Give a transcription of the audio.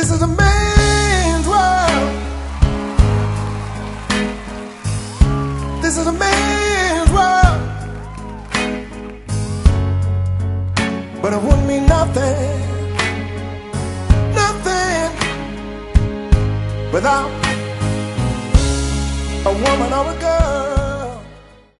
This is a man's world. This is a man's world. But it wouldn't mean nothing, nothing without a woman or a girl.